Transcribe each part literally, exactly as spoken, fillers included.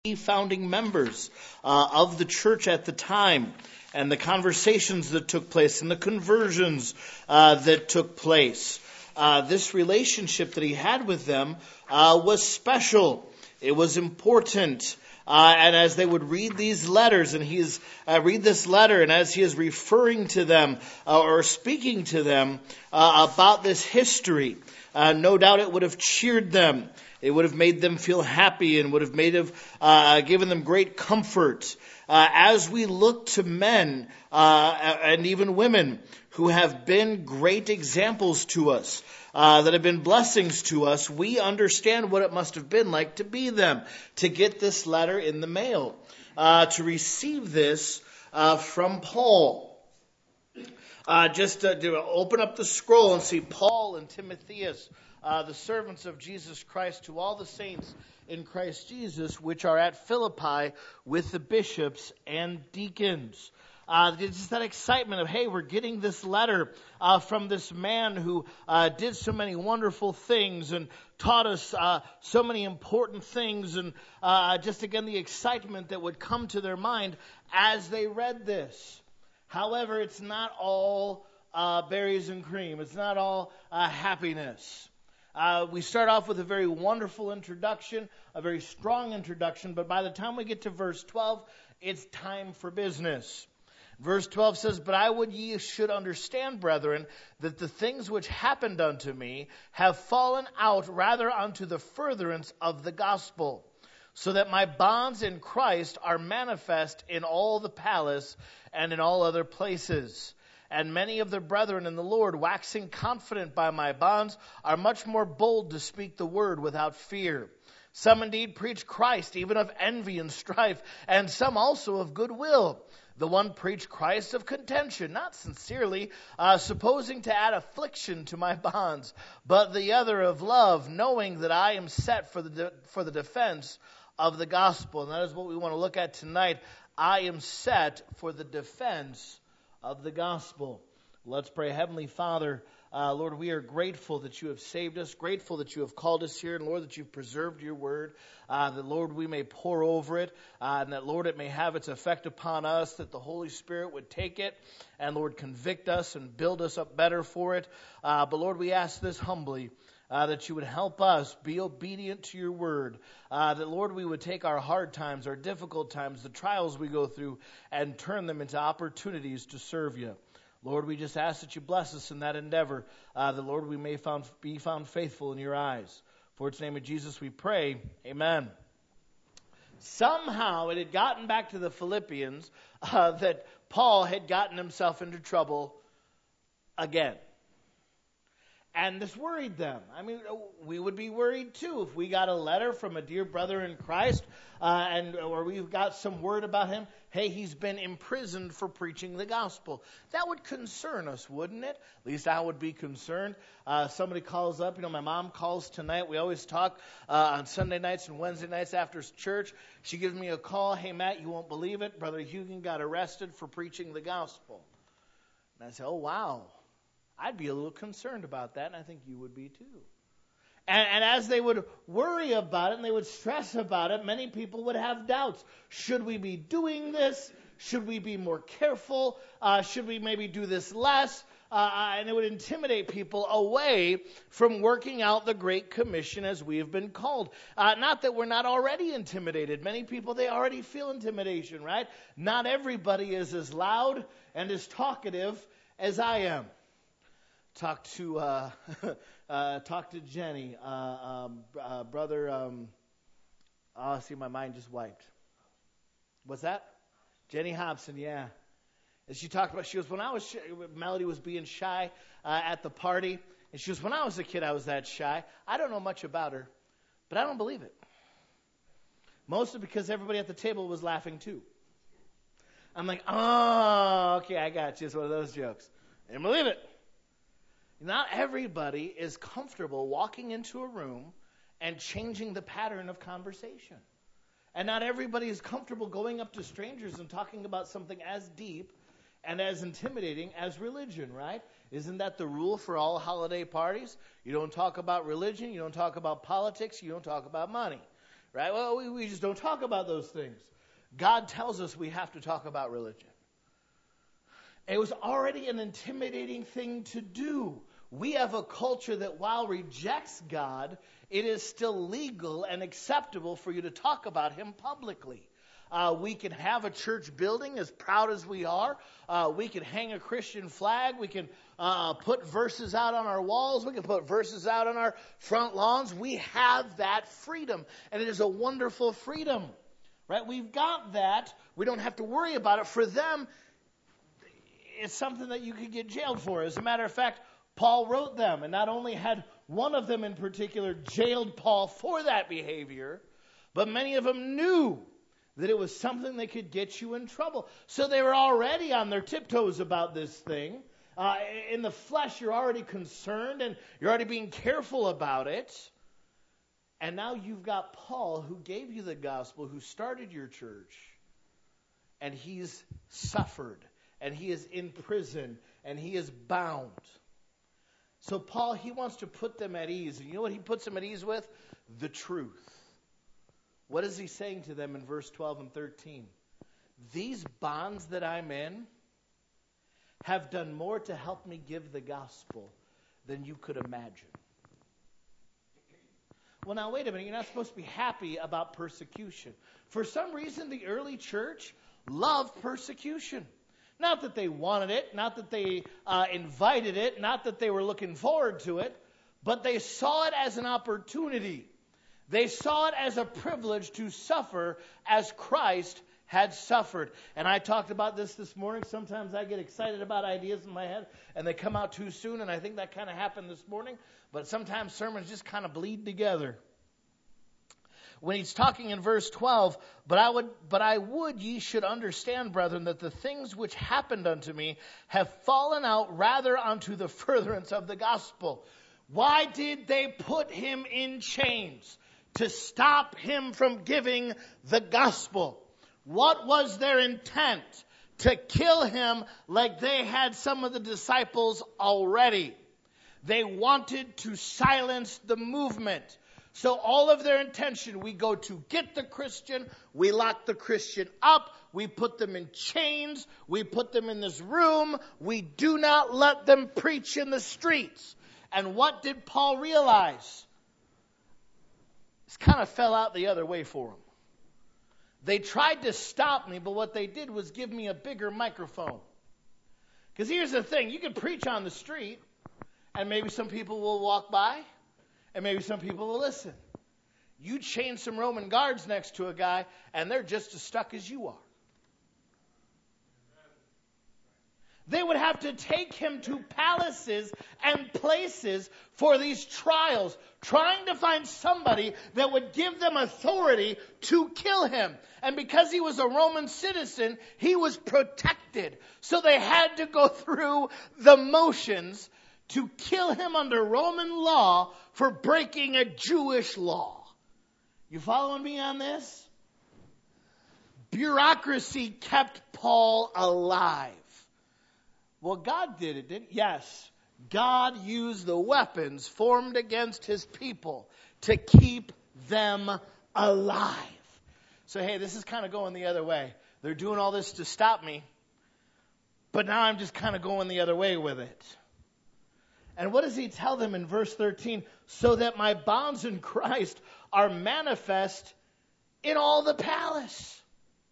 founding members uh, of the church at the time, and the conversations that took place and the conversions uh, that took place. Uh, this relationship that he had with them uh, was special. It was important. Uh, and as they would read these letters, and he's uh, read this letter, and as he is referring to them uh, or speaking to them uh, about this history, uh, no doubt it would have cheered them. It would have made them feel happy and would have made have uh, given them great comfort. Uh, as we look to men uh, and even women who have been great examples to us, uh, that have been blessings to us, we understand what it must have been like to be them, to get this letter in the mail, uh, to receive this uh, from Paul. Uh, just to, to open up the scroll and see Paul and Timotheus, Uh, the servants of Jesus Christ, to all the saints in Christ Jesus, which are at Philippi with the bishops and deacons. Uh, it's just that excitement of, hey, we're getting this letter uh, from this man who uh, did so many wonderful things and taught us uh, so many important things. And uh, just again, the excitement that would come to their mind as they read this. However, it's not all uh, berries and cream. It's not all uh, happiness. Uh, we start off with a very wonderful introduction, a very strong introduction, but by the time we get to verse twelve, it's time for business. Verse twelve says, "But I would ye should understand, brethren, that the things which happened unto me have fallen out rather unto the furtherance of the gospel, so that my bonds in Christ are manifest in all the palace and in all other places. And many of the brethren in the Lord, waxing confident by my bonds, are much more bold to speak the word without fear. Some indeed preach Christ, even of envy and strife, and some also of goodwill. The one preached Christ of contention, not sincerely, uh, supposing to add affliction to my bonds, but the other of love, knowing that I am set for the de- for the defense of the gospel." And that is what we want to look at tonight. I am set for the defense of the gospel. Let's pray. Heavenly Father, uh, Lord, we are grateful that you have saved us, grateful that you have called us here, and Lord, that you've preserved your word, uh, that Lord, we may pour over it, uh, and that Lord, it may have its effect upon us, that the Holy Spirit would take it and Lord, convict us and build us up better for it. Uh, but Lord, we ask this humbly, Uh, that you would help us be obedient to your word. Uh, that, Lord, we would take our hard times, our difficult times, the trials we go through, and turn them into opportunities to serve you. Lord, we just ask that you bless us in that endeavor. Uh, that, Lord, we may found, be found faithful in your eyes. For its name of Jesus we pray. Amen. Somehow it had gotten back to the Philippians uh, that Paul had gotten himself into trouble again. And this worried them. I mean, we would be worried too if we got a letter from a dear brother in Christ, uh, and or we've got some word about him. Hey, he's been imprisoned for preaching the gospel. That would concern us, wouldn't it? At least I would be concerned. Uh, somebody calls up. You know, my mom calls tonight. We always talk uh, on Sunday nights and Wednesday nights after church. She gives me a call. Hey, Matt, you won't believe it. Brother Hugan got arrested for preaching the gospel. And I say, oh, wow. I'd be a little concerned about that, and I think you would be too. And, and as they would worry about it and they would stress about it, many people would have doubts. Should we be doing this? Should we be more careful? Uh, should we maybe do this less? Uh, and it would intimidate people away from working out the Great Commission as we have been called. Uh, not that we're not already intimidated. Many people, they already feel intimidation, right? Not everybody is as loud and as talkative as I am. Talk to uh, uh, talk to Jenny, uh, um, uh, brother. Um, oh, see, my mind just wiped. What's that? Jenny Hobson, yeah. And she talked about. She goes, when I was Melody was being shy uh, at the party, and she goes, when I was a kid, I was that shy. I don't know much about her, but I don't believe it. Mostly because everybody at the table was laughing too. I'm like, oh, okay, I got you. It's one of those jokes. I didn't believe it. Not everybody is comfortable walking into a room and changing the pattern of conversation. And not everybody is comfortable going up to strangers and talking about something as deep and as intimidating as religion, right? Isn't that the rule for all holiday parties? You don't talk about religion, you don't talk about politics, you don't talk about money. Right? Well, we, we just don't talk about those things. God tells us we have to talk about religion. It was already an intimidating thing to do. We have a culture that while rejects God, it is still legal and acceptable for you to talk about him publicly. Uh, we can have a church building as proud as we are. Uh, we can hang a Christian flag. We can uh, put verses out on our walls. We can put verses out on our front lawns. We have that freedom, and it is a wonderful freedom, right? We've got that. We don't have to worry about it. For them, it's something that you could get jailed for. As a matter of fact, Paul wrote them, and not only had one of them in particular jailed Paul for that behavior, but many of them knew that it was something that could get you in trouble. So they were already on their tiptoes about this thing. Uh, in the flesh, you're already concerned, and you're already being careful about it. And now you've got Paul, who gave you the gospel, who started your church, and he's suffered, and he is in prison, and he is bound. So Paul, he wants to put them at ease. And you know what he puts them at ease with? The truth. What is he saying to them in verse twelve and thirteen? These bonds that I'm in have done more to help me give the gospel than you could imagine. Well, now, wait a minute. You're not supposed to be happy about persecution. For some reason, the early church loved persecution. Not that they wanted it, not that they uh, invited it, not that they were looking forward to it, but they saw it as an opportunity. They saw it as a privilege to suffer as Christ had suffered. And I talked about this this morning. Sometimes I get excited about ideas in my head, and they come out too soon, and I think that kind of happened this morning. But sometimes sermons just kind of bleed together. When he's talking in verse twelve, but I would, but I would ye should understand, brethren, that the things which happened unto me have fallen out rather unto the furtherance of the gospel. Why did they put him in chains? To stop him from giving the gospel. What was their intent? To kill him like they had some of the disciples already. They wanted to silence the movement. So all of their intention, we go to get the Christian, we lock the Christian up, we put them in chains, we put them in this room, we do not let them preach in the streets. And what did Paul realize? This kind of fell out the other way for them. They tried to stop me, but what they did was give me a bigger microphone. Because here's the thing, you can preach on the street, and maybe some people will walk by, and maybe some people will listen. You chain some Roman guards next to a guy, and they're just as stuck as you are. They would have to take him to palaces and places for these trials, trying to find somebody that would give them authority to kill him. And because he was a Roman citizen, he was protected. So they had to go through the motions to kill him under Roman law for breaking a Jewish law. You following me on this? Bureaucracy kept Paul alive. Well, God did it, didn't he? Yes. God used the weapons formed against his people to keep them alive. So, hey, this is kind of going the other way. They're doing all this to stop me, but now I'm just kind of going the other way with it. And what does he tell them in verse thirteen? So that my bonds in Christ are manifest in all the palace.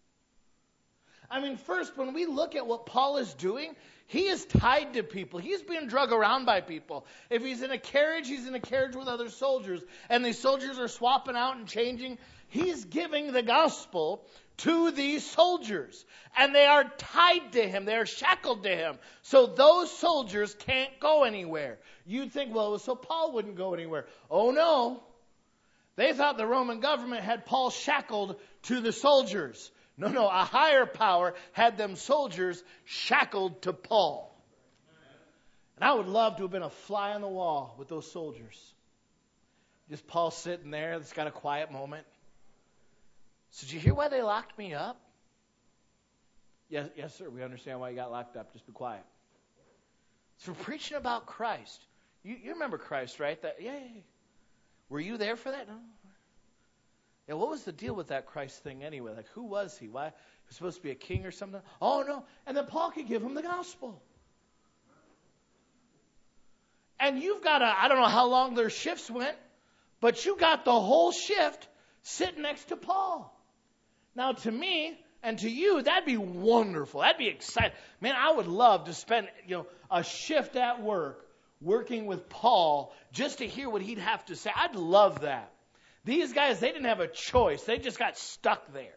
I mean, first, when we look at what Paul is doing, he is tied to people. He's being drug around by people. If he's in a carriage, he's in a carriage with other soldiers. And these soldiers are swapping out and changing. He's giving the gospel to these soldiers. And they are tied to him. They are shackled to him. So those soldiers can't go anywhere. You'd think, well, so Paul wouldn't go anywhere. Oh, no. They thought the Roman government had Paul shackled to the soldiers. No, no, a higher power had them soldiers shackled to Paul. And I would love to have been a fly on the wall with those soldiers. Just Paul sitting there, it's got a quiet moment. So did you hear why they locked me up? Yes, yes, sir, we understand why you got locked up. Just be quiet. It's for preaching about Christ. You, you remember Christ, right? That, yeah, yeah, yeah. Were you there for that? No. Yeah, what was the deal with that Christ thing anyway? Like, who was he? Why? He was supposed to be a king or something? Oh, no. And then Paul could give him the gospel. And you've got a, I don't know how long their shifts went, but you got the whole shift sitting next to Paul. Now, to me and to you, that'd be wonderful. That'd be exciting. Man, I would love to spend, you know, a shift at work working with Paul just to hear what he'd have to say. I'd love that. These guys, they didn't have a choice. They just got stuck there.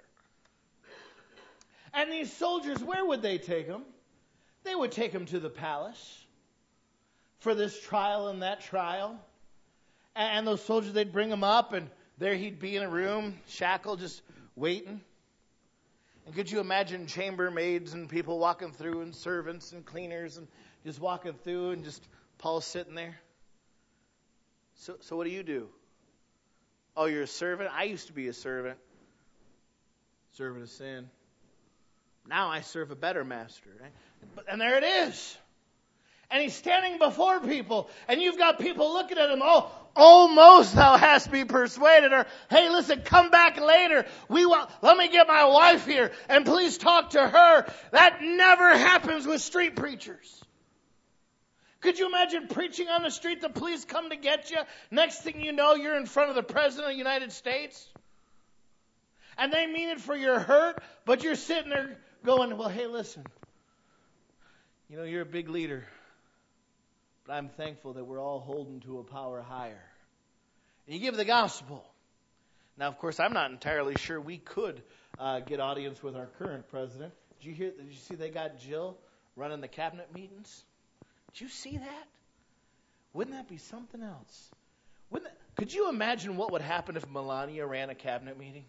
And these soldiers, where would they take them? They would take him to the palace for this trial and that trial. And those soldiers, they'd bring him up, and there he'd be in a room, shackled, just waiting. And could you imagine chambermaids and people walking through, and servants and cleaners, and just walking through, and just Paul sitting there? So, so what do you do? Oh, you're a servant? I used to be a servant. Servant of sin. Now I serve a better master. Right? And there it is. And he's standing before people, and you've got people looking at him, oh, almost thou hast me persuaded, or, hey, listen, come back later. We want, let me get my wife here, and please talk to her. That never happens with street preachers. Could you imagine preaching on the street, the police come to get you? Next thing you know, you're in front of the President of the United States. And they mean it for your hurt, but you're sitting there going, well, hey, listen. You know, you're a big leader. But I'm thankful that we're all holding to a power higher. And you give the gospel. Now, of course, I'm not entirely sure we could uh, get audience with our current president. Did you hear? Did you see they got Jill running the cabinet meetings? Did you see that? Wouldn't that be something else? Wouldn't that, could you imagine what would happen if Melania ran a cabinet meeting?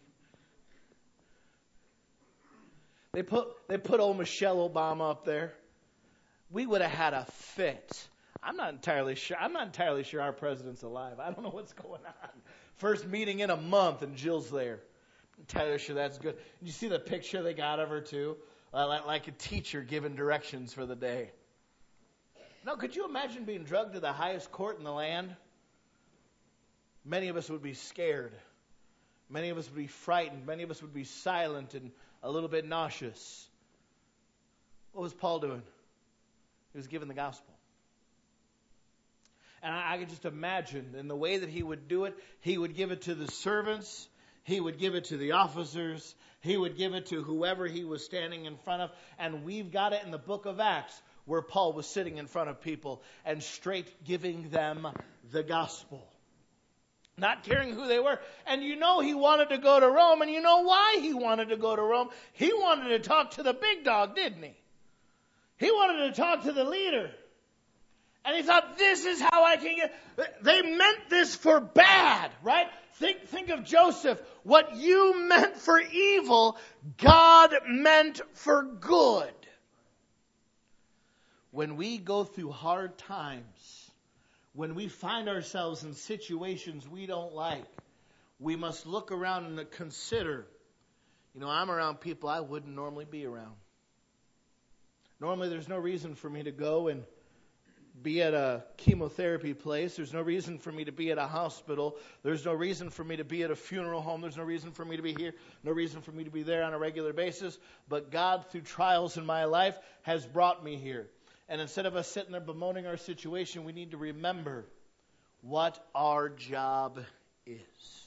They put they put old Michelle Obama up there. We would have had a fit. I'm not entirely sure. I'm not entirely sure our president's alive. I don't know what's going on. First meeting in a month, and Jill's there. I'm entirely sure that's good. Did you see the picture they got of her too? Uh, like, like a teacher giving directions for the day. Now, could you imagine being drugged to the highest court in the land? Many of us would be scared. Many of us would be frightened. Many of us would be silent and a little bit nauseous. What was Paul doing? He was giving the gospel. And I, I could just imagine in the way that he would do it, he would give it to the servants, he would give it to the officers, he would give it to whoever he was standing in front of. And we've got it in the book of Acts, where Paul was sitting in front of people and straight giving them the gospel. Not caring who they were. And you know he wanted to go to Rome, and you know why he wanted to go to Rome. He wanted to talk to the big dog, didn't he? He wanted to talk to the leader. And he thought, this is how I can get... They meant this for bad, right? Think, think of Joseph. What you meant for evil, God meant for good. When we go through hard times, when we find ourselves in situations we don't like, we must look around and consider, you know, I'm around people I wouldn't normally be around. Normally there's no reason for me to go and be at a chemotherapy place. There's no reason for me to be at a hospital. There's no reason for me to be at a funeral home. There's no reason for me to be here. No reason for me to be there on a regular basis. But God, through trials in my life, has brought me here. And instead of us sitting there bemoaning our situation, we need to remember what our job is.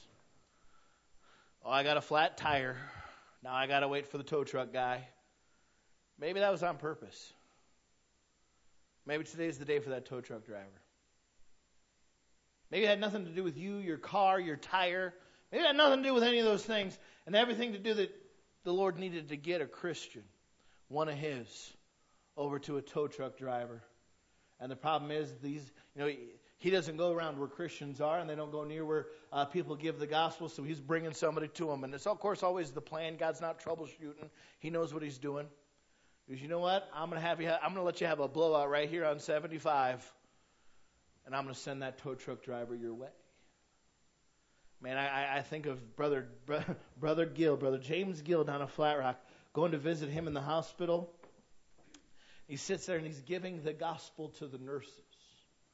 Oh, I got a flat tire. Now I got to wait for the tow truck guy. Maybe that was on purpose. Maybe today's the day for that tow truck driver. Maybe it had nothing to do with you, your car, your tire. Maybe it had nothing to do with any of those things. And everything to do that the Lord needed to get a Christian, one of His, over to a tow truck driver. And the problem is, these, you know, He doesn't go around where Christians are, and they don't go near where uh, people give the gospel, so He's bringing somebody to them. And it's, of course, always the plan. God's not troubleshooting. He knows what He's doing. Because you know what? I'm going to have you. I'm going to let you have a blowout right here on seventy-five, and I'm going to send that tow truck driver your way. Man, I, I think of brother, brother brother Gill, brother James Gill down at Flat Rock, going to visit him in the hospital. He sits there and he's giving the gospel to the nurses,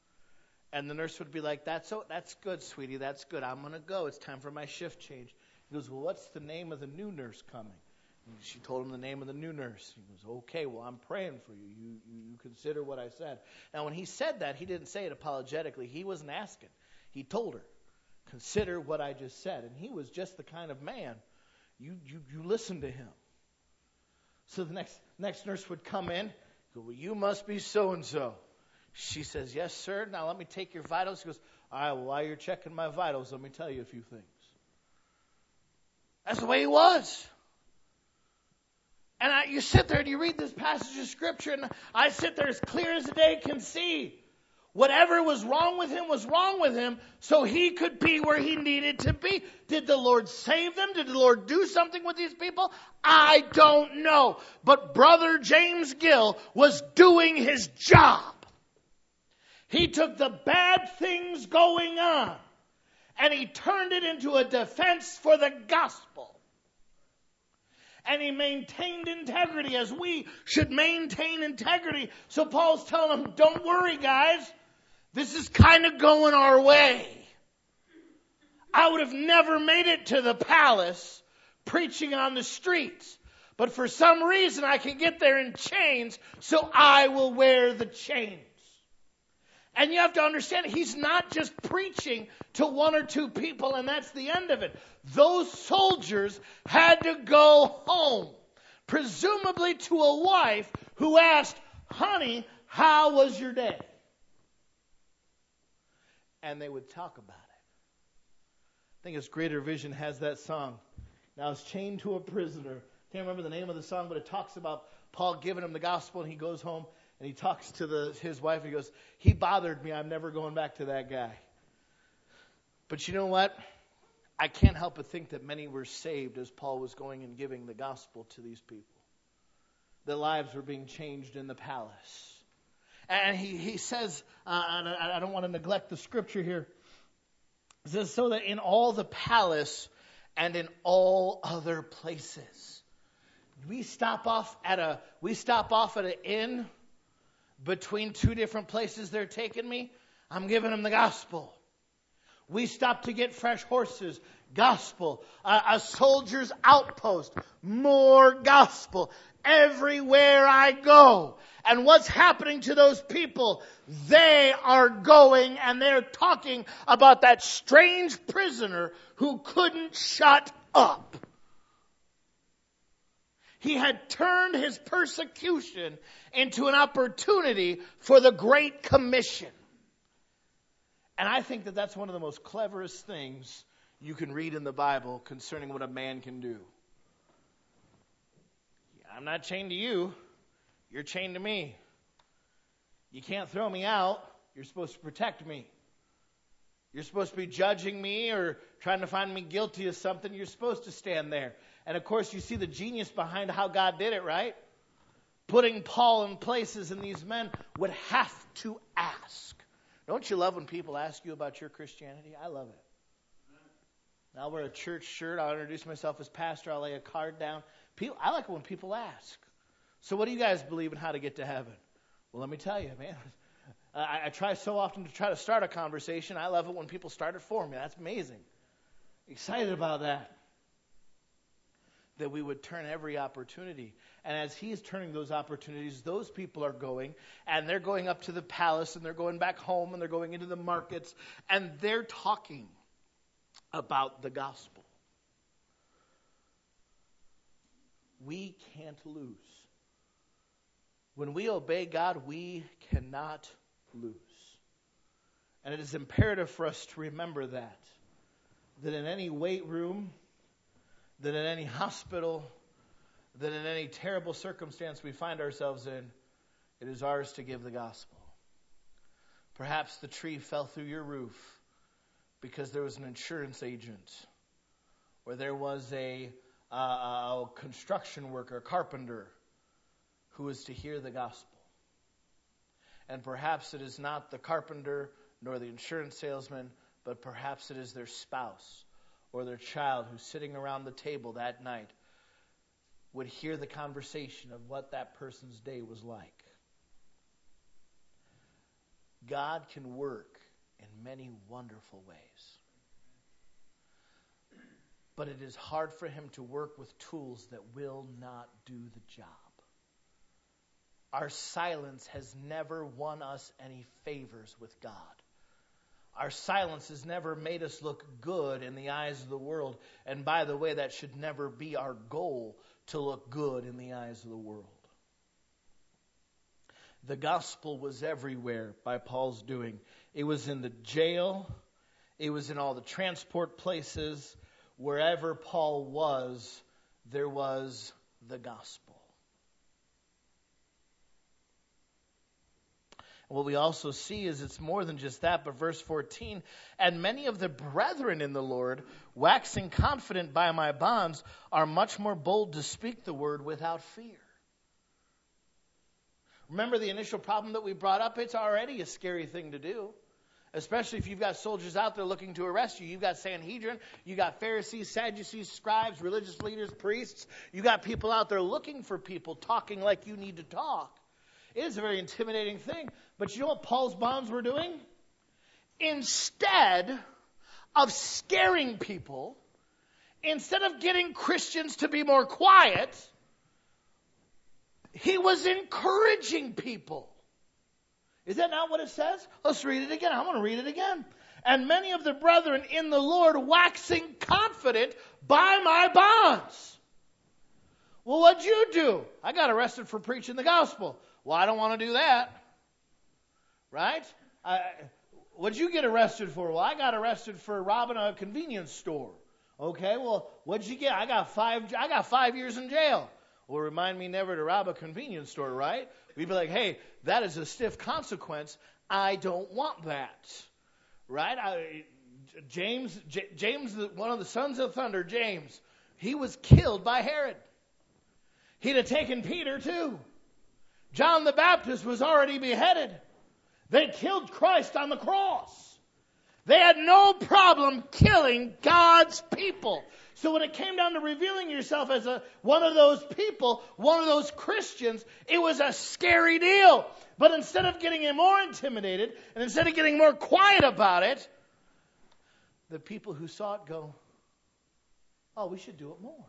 and the nurse would be like, "That's so. That's good, sweetie. That's good. I'm going to go. It's time for my shift change." He goes, well, what's the name of the new nurse coming? And she told him the name of the new nurse. He goes, okay, well, I'm praying for you. You, you. you consider what I said. Now, when he said that, he didn't say it apologetically. He wasn't asking. He told her, consider what I just said. And he was just the kind of man, you, you, you listen to him. So the next next nurse would come in. Go, well, you must be so-and-so. She says, yes, sir. Now let me take your vitals. He goes, all right, well, while you're checking my vitals, let me tell you a few things. That's the way he was. And I, you sit there and you read this passage of Scripture, and I sit there as clear as the day can see. Whatever was wrong with him was wrong with him, so he could be where he needed to be. Did the Lord save them? Did the Lord do something with these people? I don't know. But Brother James Gill was doing his job. He took the bad things going on, and he turned it into a defense for the gospel. And he maintained integrity as we should maintain integrity. So Paul's telling them, don't worry, guys. This is kind of going our way. I would have never made it to the palace preaching on the streets. But for some reason I can get there in chains, so I will wear the chains. And you have to understand, he's not just preaching to one or two people and that's the end of it. Those soldiers had to go home, presumably to a wife who asked, honey, how was your day? And they would talk about it. I think it's Greater Vision has that song. Now it's chained to a prisoner. Can't remember the name of the song, but it talks about Paul giving him the gospel, and he goes home and he talks to the, his wife. And he goes, he bothered me. I'm never going back to that guy. But you know what? I can't help but think that many were saved as Paul was going and giving the gospel to these people. Their lives were being changed in the palace. And he, he says, uh, and I, I don't want to neglect the scripture here. It says, so that in all the palace and in all other places. We stop off at a we stop off at an inn between two different places they're taking me. I'm giving them the gospel. We stop to get fresh horses. Gospel. Uh, a soldier's outpost. More gospel. Everywhere I go. And what's happening to those people? They are going and they're talking about that strange prisoner who couldn't shut up. He had turned his persecution into an opportunity for the Great Commission. And I think that that's one of the most cleverest things you can read in the Bible concerning what a man can do. I'm not chained to you. You're chained to me. You can't throw me out. You're supposed to protect me. You're supposed to be judging me or trying to find me guilty of something. You're supposed to stand there. And of course, you see the genius behind how God did it, right? Putting Paul in places, and these men would have to ask. Don't you love when people ask you about your Christianity? I love it. I'll wear a church shirt. I'll introduce myself as pastor. I'll lay a card down. People, I like it when people ask. So what do you guys believe in how to get to heaven? Well, let me tell you, man. I, I try so often to try to start a conversation. I love it when people start it for me. That's amazing. Excited about that. That we would turn every opportunity. And as he's turning those opportunities, those people are going, and they're going up to the palace, and they're going back home, and they're going into the markets, and they're talking about the gospel. We can't lose. When we obey God, we cannot lose. And it is imperative for us to remember that. That in any weight room, that in any hospital, that in any terrible circumstance we find ourselves in, it is ours to give the gospel. Perhaps the tree fell through your roof because there was an insurance agent, or there was a, uh, a construction worker, a carpenter, who was to hear the gospel. And perhaps it is not the carpenter nor the insurance salesman, but perhaps it is their spouse or their child who's sitting around the table that night would hear the conversation of what that person's day was like. God can work in many wonderful ways. but it is hard for him to work with tools that will not do the job. Our silence has never won us any favors with God. Our silence has never made us look good in the eyes of the world. And by the way, that should never be our goal, to look good in the eyes of the world. The gospel was everywhere by Paul's doing. It was in the jail. It was in all the transport places. Wherever Paul was, there was the gospel. What we also see is it's more than just that, but verse fourteen, and many of the brethren in the Lord, waxing confident by my bonds, are much more bold to speak the word without fear. Remember the initial problem that we brought up? It's already a scary thing to do. Especially if you've got soldiers out there looking to arrest you. You've got Sanhedrin, you've got Pharisees, Sadducees, scribes, religious leaders, priests. You've got people out there looking for people, talking like you need to talk. It is a very intimidating thing. But you know what Paul's bonds were doing? Instead of scaring people, instead of getting Christians to be more quiet, he was encouraging people. Is that not what it says? Let's read it again. I'm going to read it again. And many of the brethren in the Lord waxing confident by my bonds. Well, what'd you do? I got arrested for preaching the gospel. Well, I don't want to do that. Right? I, what'd you get arrested for? Well, I got arrested for robbing a convenience store. Okay, well, what'd you get? I got five, I got five years in jail. Well, remind me never to rob a convenience store, right? We'd be like, hey, that is a stiff consequence. I don't want that. Right? I, James, J- James, one of the sons of thunder, James, he was killed by Herod. He'd have taken Peter too. John the Baptist was already beheaded. They killed Christ on the cross. They had no problem killing God's people. So when it came down to revealing yourself as a one of those people, one of those Christians, it was a scary deal. But instead of getting more intimidated, and instead of getting more quiet about it, the people who saw it go, oh, we should do it more.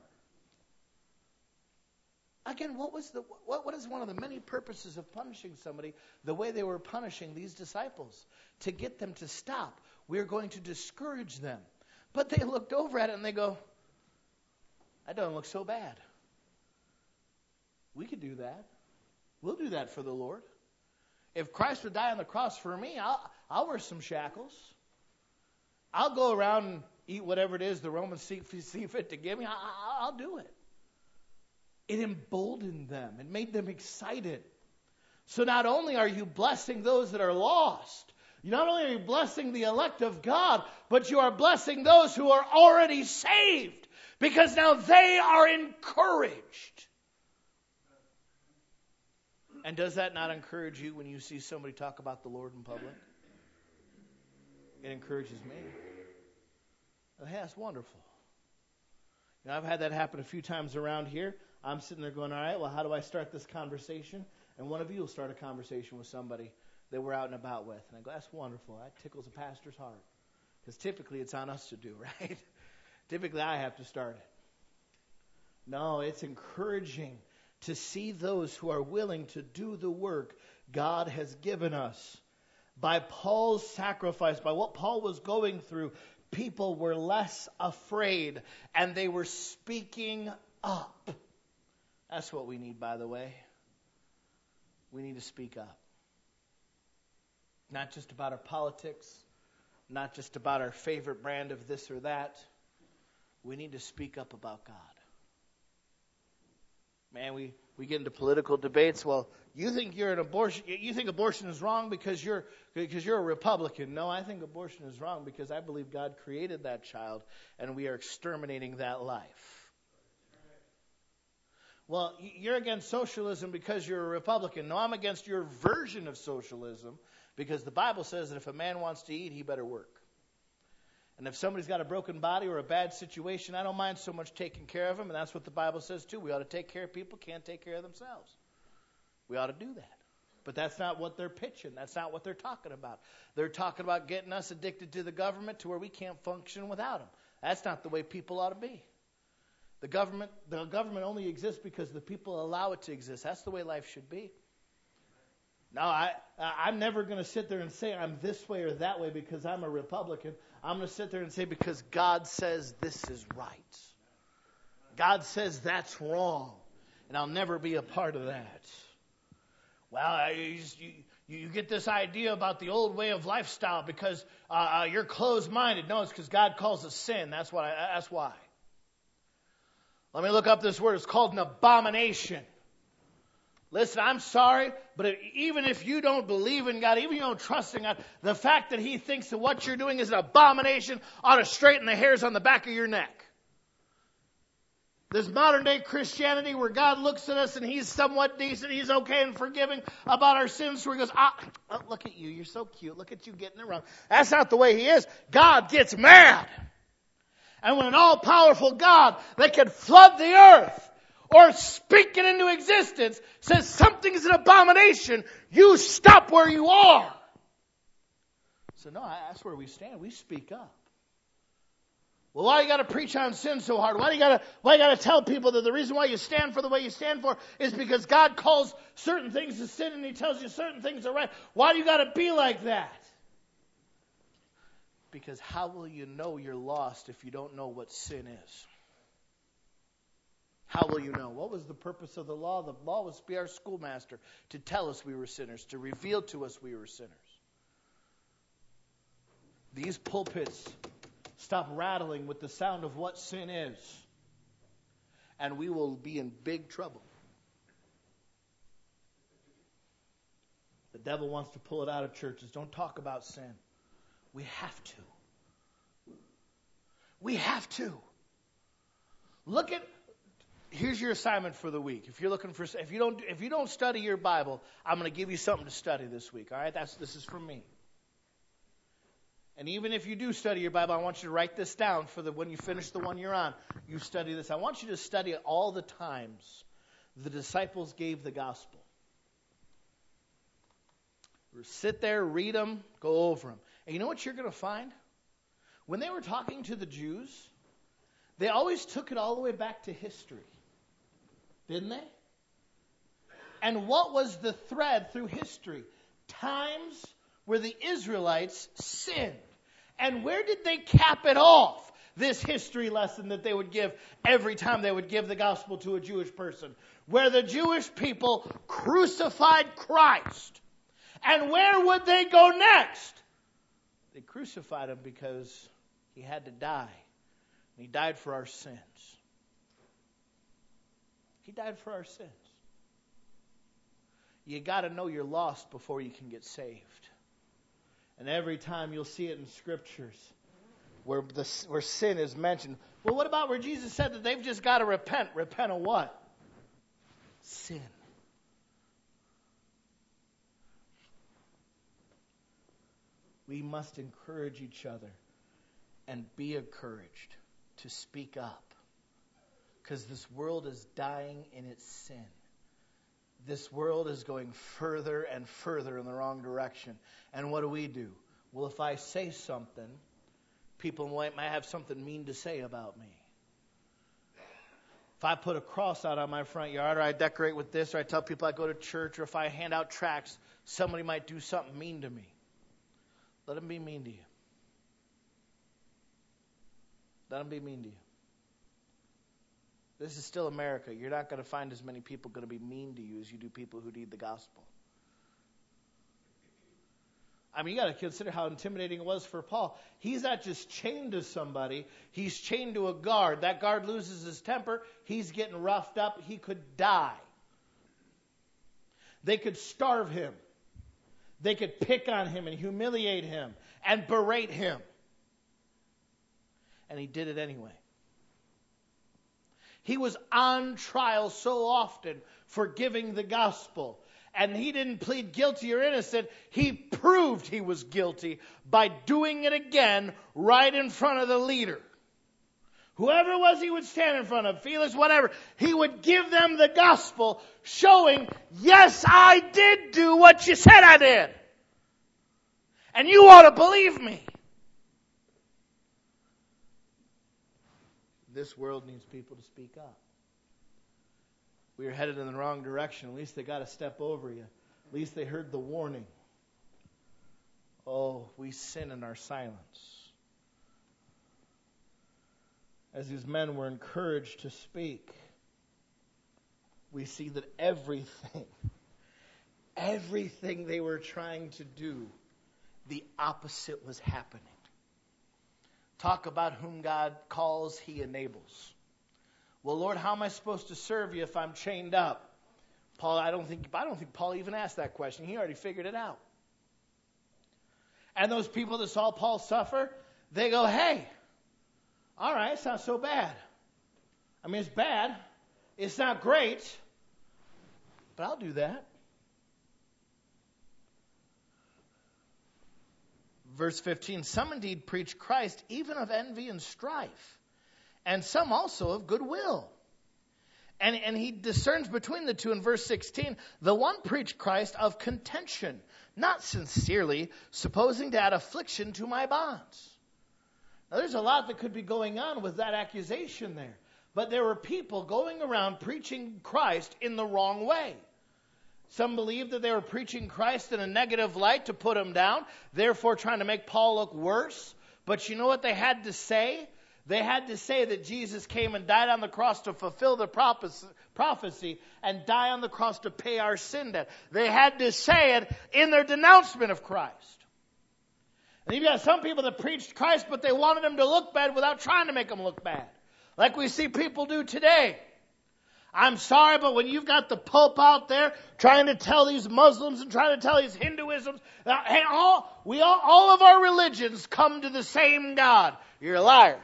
Again, what was the what, what is one of the many purposes of punishing somebody the way they were punishing these disciples? To get them to stop. We're going to discourage them. But they looked over at it and they go, that doesn't look so bad. We could do that. We'll do that for the Lord. If Christ would die on the cross for me, I'll, I'll wear some shackles. I'll go around and eat whatever it is the Romans see, see fit to give me. I, I, I'll do it. It emboldened them. It made them excited. So not only are you blessing those that are lost, not only are you blessing the elect of God, but you are blessing those who are already saved, because now they are encouraged. And does that not encourage you when you see somebody talk about the Lord in public? It encourages me. Hey, that's wonderful. You know, I've had that happen a few times around here. I'm sitting there going, all right, well, how do I start this conversation? And one of you will start a conversation with somebody that we're out and about with. And I go, that's wonderful. That tickles a pastor's heart. Because typically it's on us to do, right? Typically I have to start it. No, it's encouraging to see those who are willing to do the work God has given us. By Paul's sacrifice, by what Paul was going through, people were less afraid and they were speaking up. That's what we need, by the way. We need to speak up. Not just about our politics, not just about our favorite brand of this or that. We need to speak up about God. Man, we, we get into political debates. Well, you think you're an abortion, you think abortion is wrong because you're because you're a Republican. No, I think abortion is wrong because I believe God created that child and we are exterminating that life. Well, you're against socialism because you're a Republican. No, I'm against your version of socialism because the Bible says that if a man wants to eat, he better work. And if somebody's got a broken body or a bad situation, I don't mind so much taking care of them, and that's what the Bible says too. We ought to take care of people who can't take care of themselves. We ought to do that. But that's not what they're pitching. That's not what they're talking about. They're talking about getting us addicted to the government to where we can't function without them. That's not the way people ought to be. The government, the government only exists because the people allow it to exist. That's the way life should be. No, I, I'm never going to sit there and say I'm this way or that way because I'm a Republican. I'm going to sit there and say because God says this is right. God says that's wrong. And I'll never be a part of that. Well, you, you, you get this idea about the old way of lifestyle because uh, uh, you're closed-minded. No, it's because God calls it sin. That's what. I, that's why. Let me look up this word. It's called an abomination. Listen, I'm sorry, but even if you don't believe in God, even if you don't trust in God, the fact that He thinks that what you're doing is an abomination ought to straighten the hairs on the back of your neck. This modern day Christianity where God looks at us and He's somewhat decent, He's okay and forgiving about our sins, so He goes, ah, oh, look at you, you're so cute, look at you getting it wrong. That's not the way He is. God gets mad. And when an all-powerful God that can flood the earth or speak it into existence says something is an abomination, you stop where you are. So no, that's where we stand. We speak up. Well, why you got to preach on sin so hard? Why do you got to why you got to tell people that the reason why you stand for the way you stand for is because God calls certain things to sin and He tells you certain things are right? Why do you got to be like that? Because how will you know you're lost if you don't know what sin is? How will you know? What was the purpose of the law? The law was to be our schoolmaster, to tell us we were sinners, to reveal to us we were sinners. These pulpits stop rattling with the sound of what sin is, and we will be in big trouble. The devil wants to pull it out of churches. Don't talk about sin. We have to. We have to. Look at, here's your assignment for the week. If you're looking for, if you don't, if you don't study your Bible, I'm going to give you something to study this week. All right, that's this is from me. And even if you do study your Bible, I want you to write this down for the when you finish the one you're on. You study this. I want you to study all the times the disciples gave the gospel. Sit there, read them, go over them. And you know what you're going to find? When they were talking to the Jews, they always took it all the way back to history. Didn't they? And what was the thread through history? Times where the Israelites sinned. And where did they cap it off? This history lesson that they would give every time they would give the gospel to a Jewish person. Where the Jewish people crucified Christ. And where would they go next? They crucified Him because He had to die. And He died for our sins. He died for our sins. You got to know you're lost before you can get saved. And every time you'll see it in scriptures where the where sin is mentioned. Well, what about where Jesus said that they've just got to repent? Repent of what? Sin. We must encourage each other and be encouraged to speak up. Because this world is dying in its sin. This world is going further and further in the wrong direction. And what do we do? Well, if I say something, people might, might have something mean to say about me. If I put a cross out on my front yard, or I decorate with this, or I tell people I go to church, or if I hand out tracts, somebody might do something mean to me. Let them be mean to you. Let them be mean to you. This is still America. You're not going to find as many people going to be mean to you as you do people who need the gospel. I mean, you got to consider how intimidating it was for Paul. He's not just chained to somebody. He's chained to a guard. That guard loses his temper. He's getting roughed up. He could die. They could starve him. They could pick on him and humiliate him and berate him. And he did it anyway. He was on trial so often for giving the gospel. And he didn't plead guilty or innocent. He proved he was guilty by doing it again right in front of the leader. Whoever it was he would stand in front of, Felix, whatever, he would give them the gospel showing, yes, I did do what you said I did. And you ought to believe me. This world needs people to speak up. We are headed in the wrong direction. At least they got to step over you. At least they heard the warning. Oh, we sin in our silence. As these men were encouraged to speak, we see that everything, everything they were trying to do, the opposite was happening. Talk about whom God calls, He enables. Well, Lord, how am I supposed to serve you if I'm chained up? Paul, I don't think I don't think Paul even asked that question. He already figured it out. And those people that saw Paul suffer, they go, hey, all right, it's not so bad. I mean, it's bad. It's not great. But I'll do that. Verse fifteen, some indeed preach Christ, even of envy and strife, and some also of goodwill. And, and he discerns between the two in verse sixteen. The one preached Christ of contention, not sincerely, supposing to add affliction to my bonds. Now there's a lot that could be going on with that accusation there. But there were people going around preaching Christ in the wrong way. Some believed that they were preaching Christ in a negative light to put him down, therefore trying to make Paul look worse. But you know what they had to say? They had to say that Jesus came and died on the cross to fulfill the prophecy and die on the cross to pay our sin debt. They had to say it in their denouncement of Christ. And you've got some people that preached Christ, but they wanted him to look bad without trying to make him look bad. Like we see people do today. I'm sorry, but when you've got the Pope out there trying to tell these Muslims and trying to tell these Hinduisms, that, hey, all, we all, all of our religions come to the same God. You're a liar.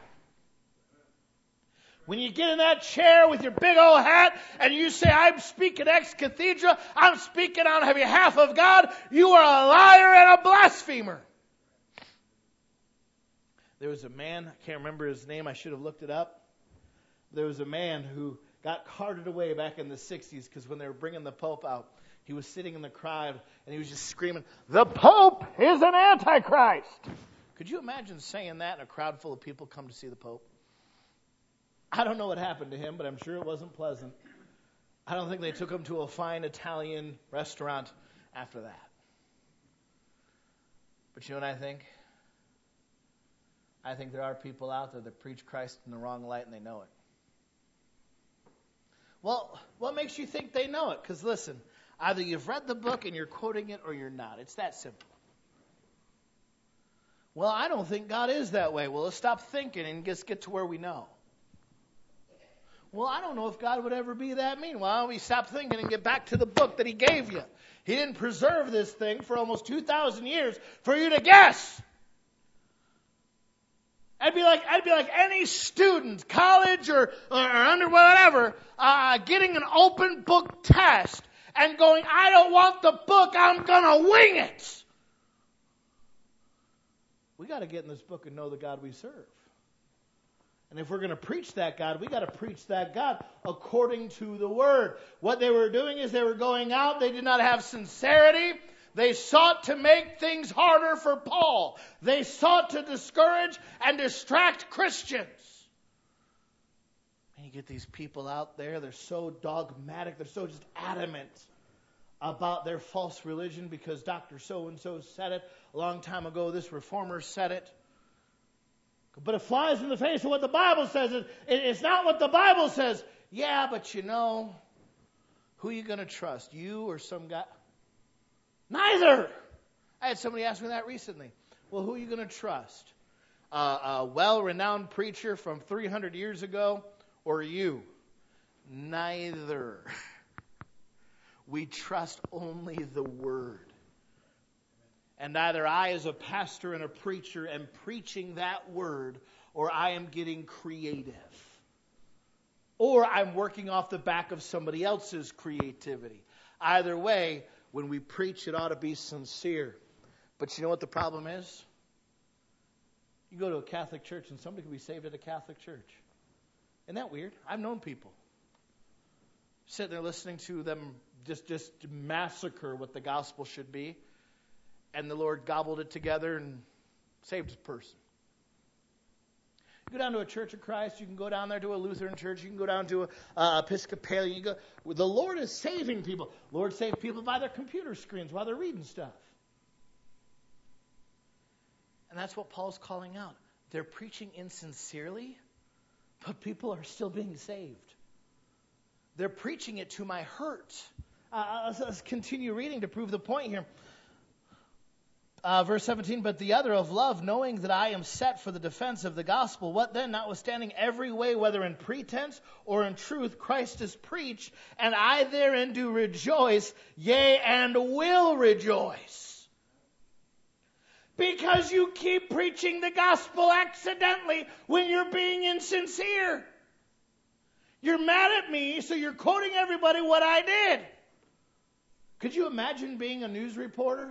When you get in that chair with your big old hat and you say, I'm speaking ex cathedra, I'm speaking on behalf of God, you are a liar and a blasphemer. There was a man, I can't remember his name, I should have looked it up. There was a man who got carted away back in the sixties because when they were bringing the Pope out, he was sitting in the crowd and he was just screaming, the Pope is an Antichrist. Could you imagine saying that in a crowd full of people come to see the Pope? I don't know what happened to him, but I'm sure it wasn't pleasant. I don't think they took him to a fine Italian restaurant after that. But you know what I think? I think there are people out there that preach Christ in the wrong light and they know it. Well, what makes you think they know it? Because listen, either you've read the book and you're quoting it or you're not. It's that simple. Well, I don't think God is that way. Well, let's stop thinking and just get to where we know. Well, I don't know if God would ever be that mean. Well, we stop thinking and get back to the book that He gave you. He didn't preserve this thing for almost two thousand years for you to guess. I'd be like, I'd be like any student, college or, or under whatever, uh, getting an open book test and going, I don't want the book, I'm going to wing it. We got to get in this book and know the God we serve. And if we're going to preach that God, we got to preach that God according to the Word. What they were doing is they were going out, they did not have sincerity. They sought to make things harder for Paul. They sought to discourage and distract Christians. And you get these people out there, they're so dogmatic, they're so just adamant about their false religion because Doctor So-and-so said it. A long time ago, this reformer said it. But it flies in the face of what the Bible says. It's not what the Bible says. Yeah, but you know, who are you going to trust? You or some guy? Neither. I had somebody ask me that recently. Well, who are you going to trust? Uh, a well-renowned preacher from three hundred years ago or you? Neither. We trust only the Word. And either I as a pastor and a preacher am preaching that Word or I am getting creative. Or I'm working off the back of somebody else's creativity. Either way, when we preach, it ought to be sincere. But you know what the problem is? You go to a Catholic church and somebody can be saved at a Catholic church. Isn't that weird? I've known people sitting there listening to them just, just massacre what the gospel should be. And the Lord gobbled it together and saved a person. You go down to a Church of Christ, you can go down there to a Lutheran church, you can go down to a uh, Episcopalian. You go, the Lord is saving people. Lord saved people by their computer screens while they're reading stuff. And that's what Paul's calling out. They're preaching insincerely, but people are still being saved. They're preaching it to my hurt. Uh, let's, let's continue reading to prove the point here. Uh, verse seventeen, but the other of love, knowing that I am set for the defense of the gospel, what then, notwithstanding every way, whether in pretense or in truth, Christ is preached, and I therein do rejoice, yea, and will rejoice. Because you keep preaching the gospel accidentally when you're being insincere. You're mad at me, so you're quoting everybody what I did. Could you imagine being a news reporter?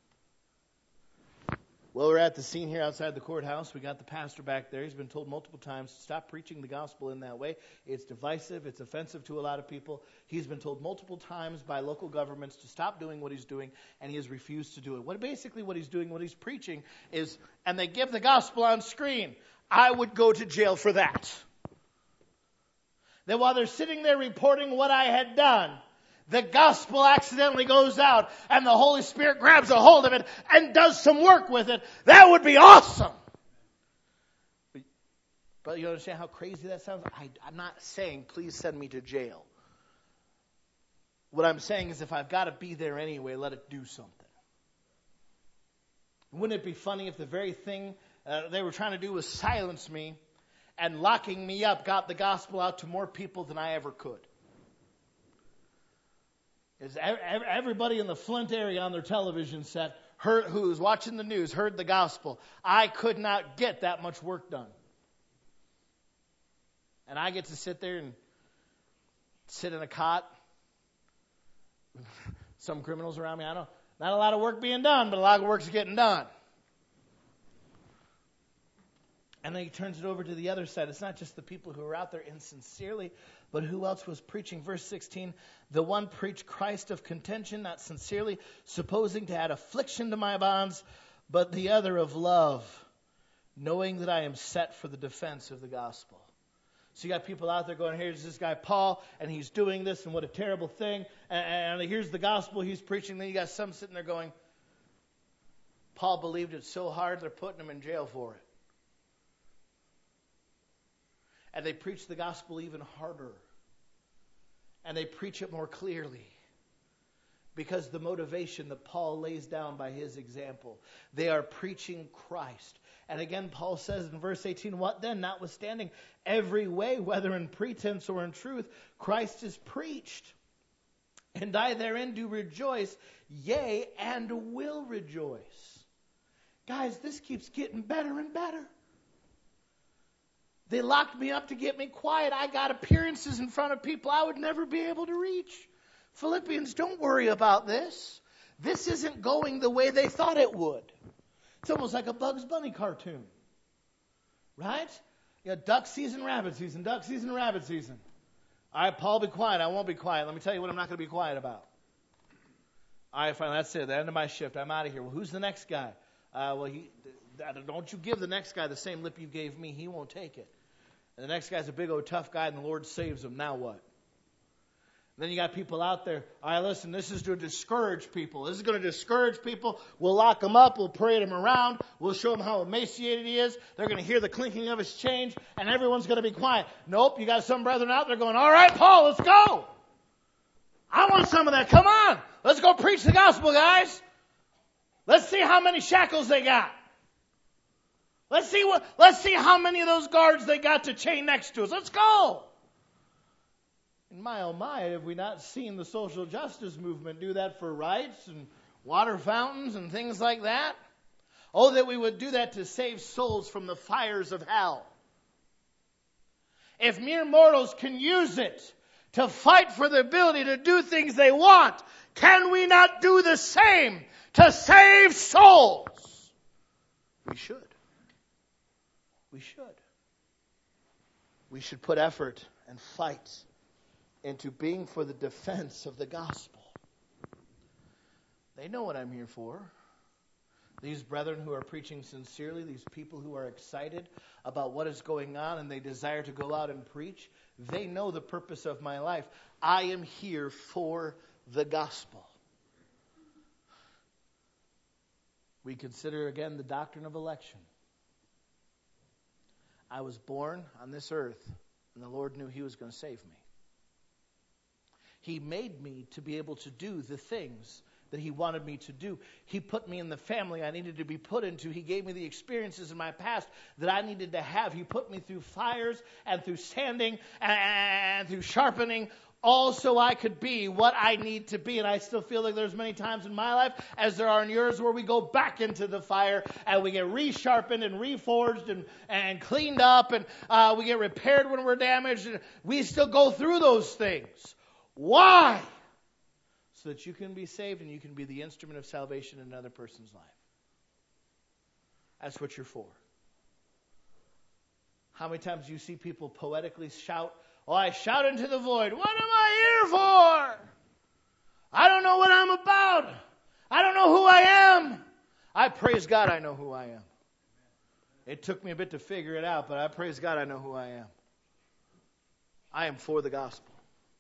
Well, we're at the scene here outside the courthouse. We got the pastor back there. He's been told multiple times to stop preaching the gospel in that way. It's divisive. It's offensive to a lot of people. He's been told multiple times by local governments to stop doing what he's doing, and he has refused to do it. What basically what he's doing, what he's preaching is, and they give the gospel on screen. I would go to jail for that. That while they're sitting there reporting what I had done, the gospel accidentally goes out and the Holy Spirit grabs a hold of it and does some work with it. That would be awesome. But, but you understand how crazy that sounds? I, I'm not saying please send me to jail. What I'm saying is if I've got to be there anyway, let it do something. Wouldn't it be funny if the very thing uh, they were trying to do was silence me, and locking me up got the gospel out to more people than I ever could? Is everybody in the Flint area on their television set heard, who was watching the news heard the gospel. I could not get that much work done. And I get to sit there and sit in a cot. Some criminals around me. I don't, not a lot of work being done, but a lot of work's getting done. And then he turns it over to the other side. It's not just the people who are out there insincerely, but who else was preaching? Verse sixteen, the one preached Christ of contention, not sincerely, supposing to add affliction to my bonds, but the other of love, knowing that I am set for the defense of the gospel. So you got people out there going, here's this guy Paul, and he's doing this, and what a terrible thing. And, and here's the gospel he's preaching. Then you got some sitting there going, Paul believed it so hard, they're putting him in jail for it. And they preach the gospel even harder. And they preach it more clearly. Because the motivation that Paul lays down by his example. They are preaching Christ. And again, Paul says in verse eighteen, what then? Notwithstanding every way, whether in pretense or in truth, Christ is preached. And I therein do rejoice, yea, and will rejoice. Guys, this keeps getting better and better. They locked me up to get me quiet. I got appearances in front of people I would never be able to reach. Philippians, don't worry about this. This isn't going the way they thought it would. It's almost like a Bugs Bunny cartoon. Right? You got duck season, rabbit season, duck season, rabbit season. All right, Paul, be quiet. I won't be quiet. Let me tell you what I'm not going to be quiet about. All right, fine, that's it. The end of my shift. I'm out of here. Well, who's the next guy? Uh, well, he, don't you give the next guy the same lip you gave me. He won't take it. And the next guy's a big old tough guy, and the Lord saves him. Now what? And then you got people out there. All right, listen, this is to discourage people. This is going to discourage people. We'll lock them up. We'll parade them around. We'll show them how emaciated he is. They're going to hear the clinking of his chain, and everyone's going to be quiet. Nope, you got some brethren out there going, all right, Paul, let's go. I want some of that. Come on. Let's go preach the gospel, guys. Let's see how many shackles they got. Let's see what, let's see how many of those guards they got to chain next to us. Let's go. And my oh my, have we not seen the social justice movement do that for rights and water fountains and things like that? Oh, that we would do that to save souls from the fires of hell. If mere mortals can use it to fight for the ability to do things they want, can we not do the same to save souls? We should. We should. We should put effort and fight into being for the defense of the gospel. They know what I'm here for. These brethren who are preaching sincerely, these people who are excited about what is going on and they desire to go out and preach, they know the purpose of my life. I am here for the gospel. We consider again the doctrine of election. I was born on this earth, and the Lord knew He was going to save me. He made me to be able to do the things that He wanted me to do. He put me in the family I needed to be put into. He gave me the experiences in my past that I needed to have. He put me through fires and through sanding and through sharpening, all so I could be what I need to be. And I still feel like there's many times in my life, as there are in yours, where we go back into the fire and we get resharpened and reforged and, and cleaned up, and uh, we get repaired when we're damaged. And we still go through those things. Why? So that you can be saved and you can be the instrument of salvation in another person's life. That's what you're for. How many times do you see people poetically shout, "Oh, I shout into the void. What am I here for? I don't know what I'm about. I don't know who I am." I praise God I know who I am. It took me a bit to figure it out, but I praise God I know who I am. I am for the gospel.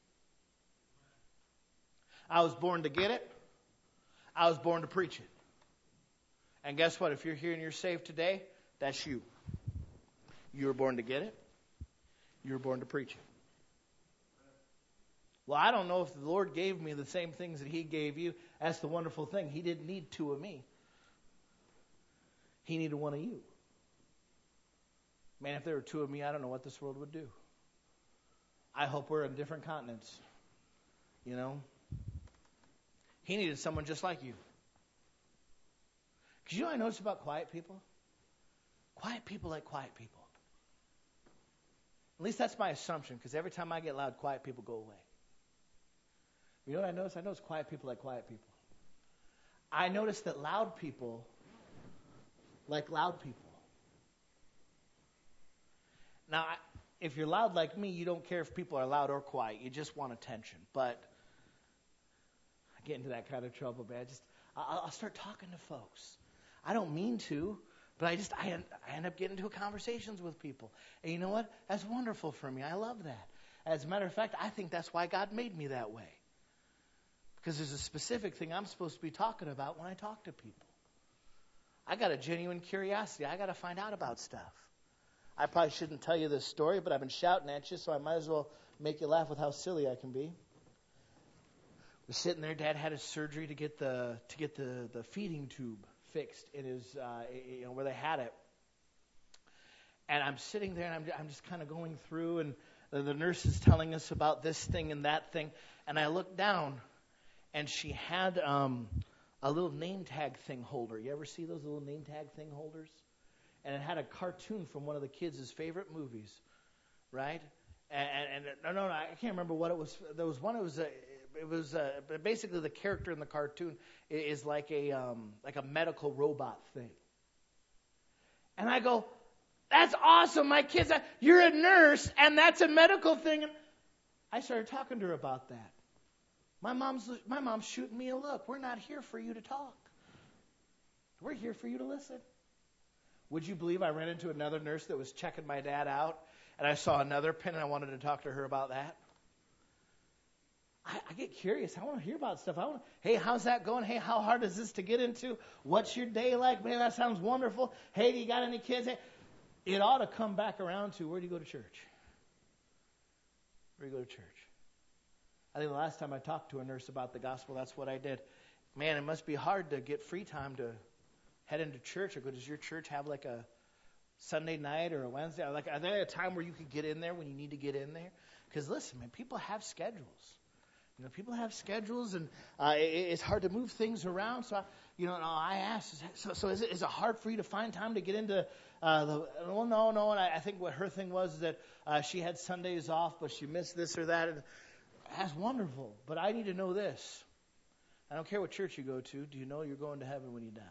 I was born to get it. I was born to preach it. And guess what? If you're here and you're saved today, that's you. You were born to get it. You were born to preach it. Well, I don't know if the Lord gave me the same things that He gave you. That's the wonderful thing. He didn't need two of me. He needed one of you. Man, if there were two of me, I don't know what this world would do. I hope we're on different continents. You know? He needed someone just like you. Because you know what I noticed about quiet people? Quiet people like quiet people. At least that's my assumption, because every time I get loud, quiet people go away. You know what I noticed? I noticed quiet people like quiet people. I noticed that loud people like loud people. Now, if you're loud like me, you don't care if people are loud or quiet. You just want attention. But I get into that kind of trouble, man. I just, I'll, I'll start talking to folks. I don't mean to, but I just, I end, I end up getting into conversations with people. And you know what? That's wonderful for me. I love that. As a matter of fact, I think that's why God made me that way. Because there's a specific thing I'm supposed to be talking about when I talk to people. I got a genuine curiosity. I got to find out about stuff. I probably shouldn't tell you this story, but I've been shouting at you, so I might as well make you laugh with how silly I can be. We're sitting there. Dad had his surgery to get the to get the, the feeding tube fixed in his uh, you know where they had it. And I'm sitting there, and I'm I'm just kind of going through, and the, the nurse is telling us about this thing and that thing, and I look down, and she had um, a little name tag thing holder. You ever see those little name tag thing holders? And it had a cartoon from one of the kids' favorite movies, right? And, and, and no, no, no, I can't remember what it was. There was one. It was a, it was a, basically the character in the cartoon is like a um, like a medical robot thing. And I go, "That's awesome! My kids, you're a nurse, and that's a medical thing." And I started talking to her about that. My mom's my mom's shooting me a look. We're not here for you to talk. We're here for you to listen. Would you believe I ran into another nurse that was checking my dad out, and I saw another pin, and I wanted to talk to her about that? I, I get curious. I want to hear about stuff. I want. Hey, how's that going? Hey, how hard is this to get into? What's your day like? Man, that sounds wonderful. Hey, do you got any kids? Hey, it ought to come back around to, where do you go to church? Where do you go to church? I think the last time I talked to a nurse about the gospel, that's what I did. Man, it must be hard to get free time to head into church. Or does your church have like a Sunday night or a Wednesday? Like, are there a time where you could get in there when you need to get in there? Because listen, man, people have schedules. You know, people have schedules, and uh, it, it's hard to move things around. So, I, you know, I asked, so, so is, it, is it hard for you to find time to get into uh, the? Well, no, no. And I, I think what her thing was is that uh, she had Sundays off, but she missed this or that. And that's wonderful. But I need to know this. I don't care what church you go to. Do you know you're going to heaven when you die?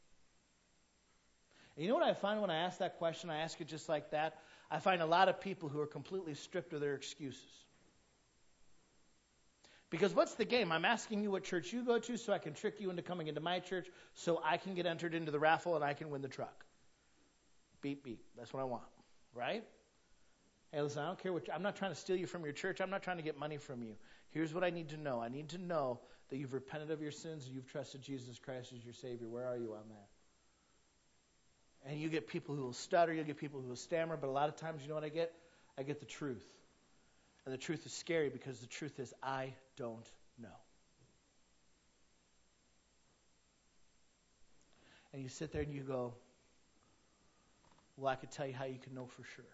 And you know what I find when I ask that question? I ask it just like that. I find a lot of people who are completely stripped of their excuses. Because what's the game? I'm asking you what church you go to so I can trick you into coming into my church so I can get entered into the raffle and I can win the truck. Beep, beep. That's what I want. Right? Hey, listen, I don't care what, I'm not trying to steal you from your church. I'm not trying to get money from you. Here's what I need to know. I need to know that you've repented of your sins and you've trusted Jesus Christ as your Savior. Where are you on that? And you get people who will stutter, you'll get people who will stammer, but a lot of times, you know what I get? I get the truth. And the truth is scary because the truth is, I don't know. And you sit there and you go, well, I could tell you how you can know for sure.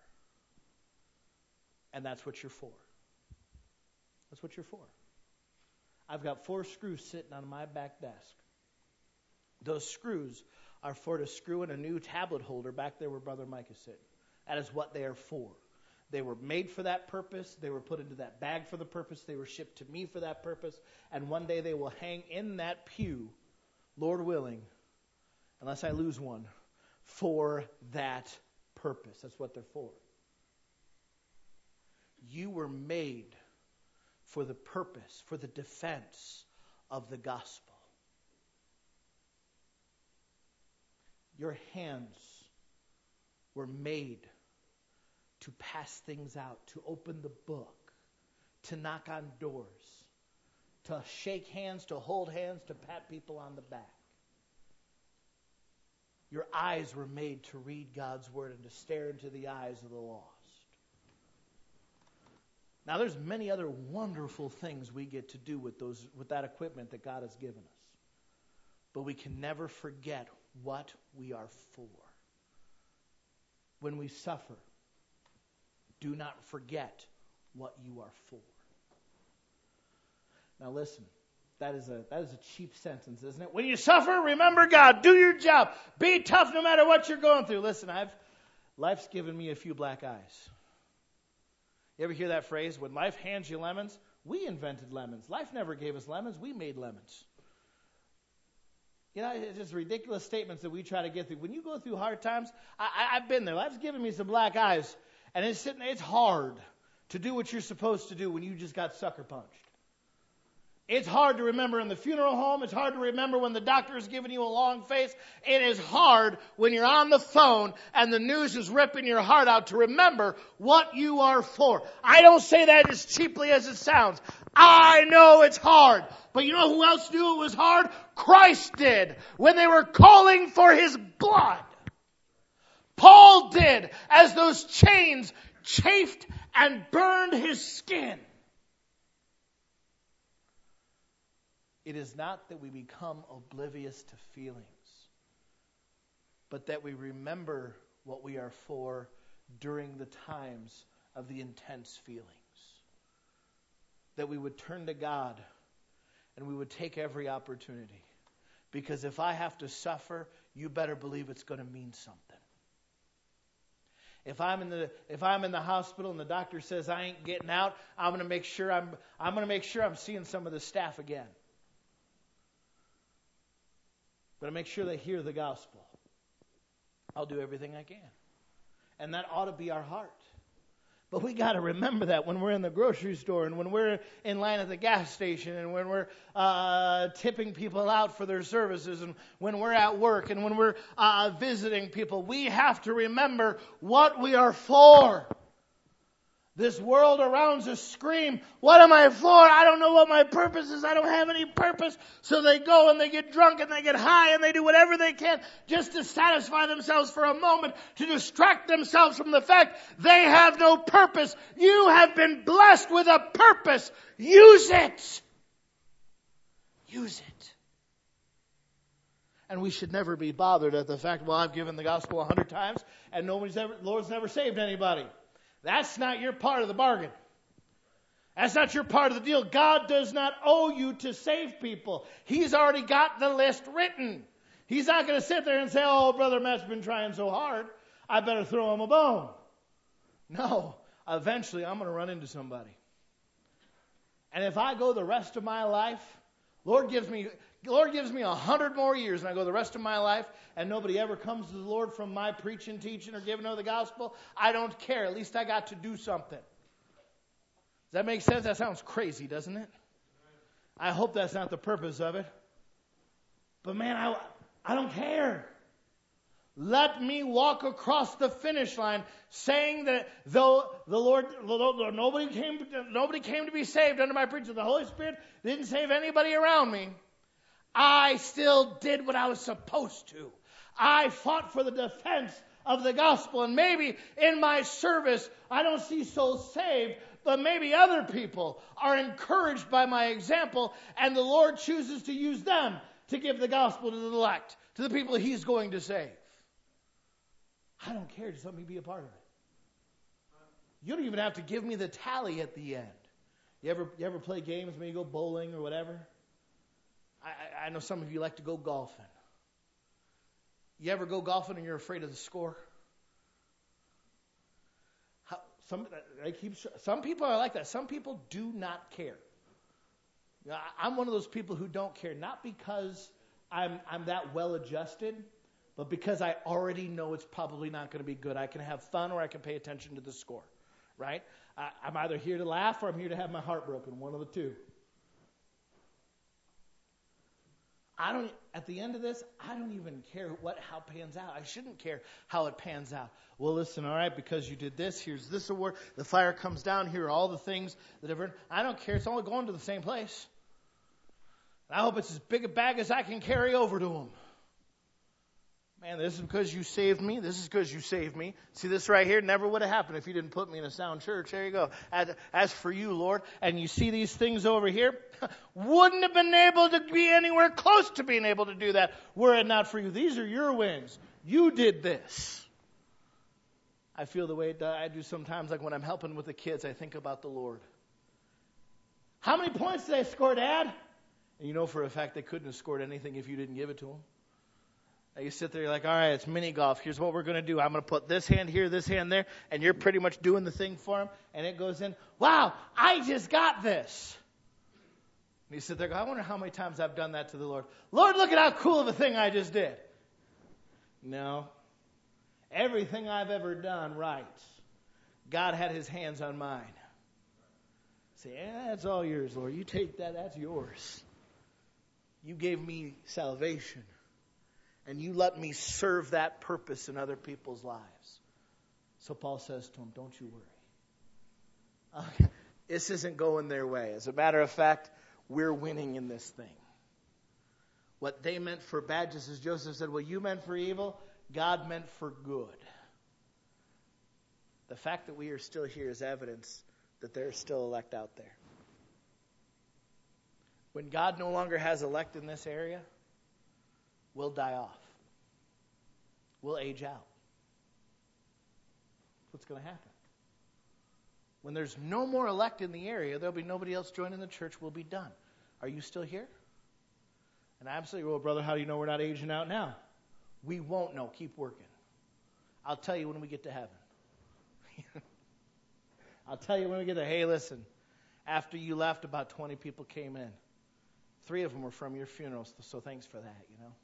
And that's what you're for. That's what you're for. I've got four screws sitting on my back desk. Those screws are for to screw in a new tablet holder back there where Brother Mike is sitting. That is what they are for. They were made for that purpose. They were put into that bag for the purpose. They were shipped to me for that purpose. And one day they will hang in that pew, Lord willing, unless I lose one, for that purpose. That's what they're for. You were made for the purpose, for the defense of the gospel. Your hands were made to pass things out, to open the book, to knock on doors, to shake hands, to hold hands, to pat people on the back. Your eyes were made to read God's word and to stare into the eyes of the lost. Now, there's many other wonderful things we get to do with those, with that equipment that God has given us. But we can never forget what we are for. When we suffer, do not forget what you are for. Now listen, that is a that is a cheap sentence, isn't it? When you suffer, remember God. Do your job. Be tough no matter what you're going through. Listen, I've life's given me a few black eyes. You ever hear that phrase? When life hands you lemons, we invented lemons. Life never gave us lemons. We made lemons. You know, it's just ridiculous statements that we try to get through. When you go through hard times, I, I, I've been there. Life's given me some black eyes. And it's sitting, it's hard to do what you're supposed to do when you just got sucker punched. It's hard to remember in the funeral home. It's hard to remember when the doctor is giving you a long face. It is hard when you're on the phone and the news is ripping your heart out to remember what you are for. I don't say that as cheaply as it sounds. I know it's hard. But you know who else knew it was hard? Christ did when they were calling for His blood. Paul did as those chains chafed and burned his skin. It is not that we become oblivious to feelings, but that we remember what we are for during the times of the intense feelings. That we would turn to God and we would take every opportunity. Because if I have to suffer, you better believe it's going to mean something. If I'm in the if I'm in the hospital and the doctor says I ain't getting out, I'm going to make sure I'm I'm going to make sure I'm seeing some of the staff again. But I make sure they hear the gospel. I'll do everything I can. And that ought to be our heart. But we got to remember that when we're in the grocery store and when we're in line at the gas station and when we're uh, tipping people out for their services and when we're at work and when we're uh, visiting people, we have to remember what we are for. This world around us scream, what am I for? I don't know what my purpose is. I don't have any purpose. So they go and they get drunk and they get high and they do whatever they can just to satisfy themselves for a moment, to distract themselves from the fact they have no purpose. You have been blessed with a purpose. Use it. Use it. And we should never be bothered at the fact, well, I've given the gospel a hundred times and nobody's ever, Lord's never saved anybody. That's not your part of the bargain. That's not your part of the deal. God does not owe you to save people. He's already got the list written. He's not going to sit there and say, oh, Brother Matt's been trying so hard, I better throw him a bone. No, eventually I'm going to run into somebody. And if I go the rest of my life, Lord gives me Lord gives me a hundred more years and I go the rest of my life and nobody ever comes to the Lord from my preaching, teaching, or giving of the gospel, I don't care. At least I got to do something. Does that make sense? That sounds crazy, doesn't it? I hope that's not the purpose of it. But man, I, I don't care. Let me walk across the finish line saying that though the Lord, though nobody came, nobody came to be saved under my preaching, the Holy Spirit didn't save anybody around me, I still did what I was supposed to. I fought for the defense of the gospel, and maybe in my service I don't see souls saved, but maybe other people are encouraged by my example, and the Lord chooses to use them to give the gospel to the elect, to the people He's going to save. I don't care. Just let me be a part of it. You don't even have to give me the tally at the end. You ever you ever play games when you go bowling or whatever? I, I know some of you like to go golfing. You ever go golfing and you're afraid of the score? How, some they keep some people are like that. Some people do not care. You know, I, I'm one of those people who don't care, not because I'm I'm that well adjusted, but because I already know it's probably not going to be good. I can have fun or I can pay attention to the score, right? I, I'm either here to laugh or I'm here to have my heart broken, one of the two. I don't, at the end of this, I don't even care what how it pans out. I shouldn't care how it pans out. Well, listen, all right, because you did this, here's this award. The fire comes down, here are all the things that have earned. I don't care. It's all going to the same place. And I hope it's as big a bag as I can carry over to them. Man, this is because you saved me. This is because you saved me. See, this right here never would have happened if you didn't put me in a sound church. There you go. As, as for you, Lord, and you see these things over here, wouldn't have been able to be anywhere close to being able to do that were it not for you. These are your wins. You did this. I feel the way I do sometimes, like when I'm helping with the kids, I think about the Lord. How many points did I score, Dad? And you know for a fact they couldn't have scored anything if you didn't give it to them. You sit there, you're like, all right, it's mini golf. Here's what we're going to do. I'm going to put this hand here, this hand there, and you're pretty much doing the thing for him, and it goes in. Wow, I just got this. And you sit there, go, I wonder how many times I've done that to the Lord. Lord, look at how cool of a thing I just did. No. Everything I've ever done right, God had His hands on mine. Say, yeah, that's all yours, Lord. You take that, that's yours. You gave me salvation. And you let me serve that purpose in other people's lives. So Paul says to him, don't you worry. Uh, this isn't going their way. As a matter of fact, we're winning in this thing. What they meant for bad, just as Joseph said, what you meant for evil, God meant for good. The fact that we are still here is evidence that there's still elect out there. When God no longer has elect in this area, we'll die off. We'll age out. What's going to happen? When there's no more elect in the area, there'll be nobody else joining the church. We'll be done. Are you still here? And I absolutely, well, brother, how do you know we're not aging out now? We won't know. Keep working. I'll tell you when we get to heaven. I'll tell you when we get there. Hey, listen, after you left, about twenty people came in. Three of them were from your funeral, so thanks for that, you know.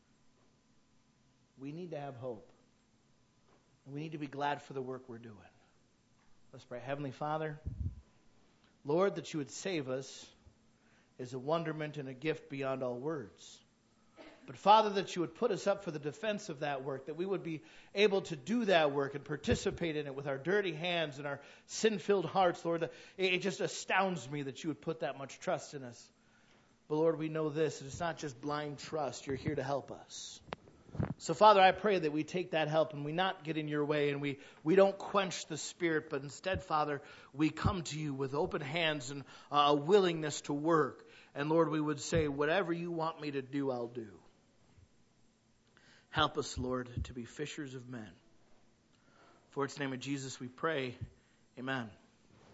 We need to have hope. And we need to be glad for the work we're doing. Let's pray. Heavenly Father, Lord, that you would save us is a wonderment and a gift beyond all words. But Father, that you would put us up for the defense of that work, that we would be able to do that work and participate in it with our dirty hands and our sin-filled hearts, Lord. It just astounds me that you would put that much trust in us. But Lord, we know this, it's not just blind trust. You're here to help us. So, Father, I pray that we take that help and we not get in your way and we, we don't quench the Spirit, but instead, Father, we come to you with open hands and a willingness to work. And, Lord, we would say, whatever you want me to do, I'll do. Help us, Lord, to be fishers of men. For its name of Jesus we pray. Amen.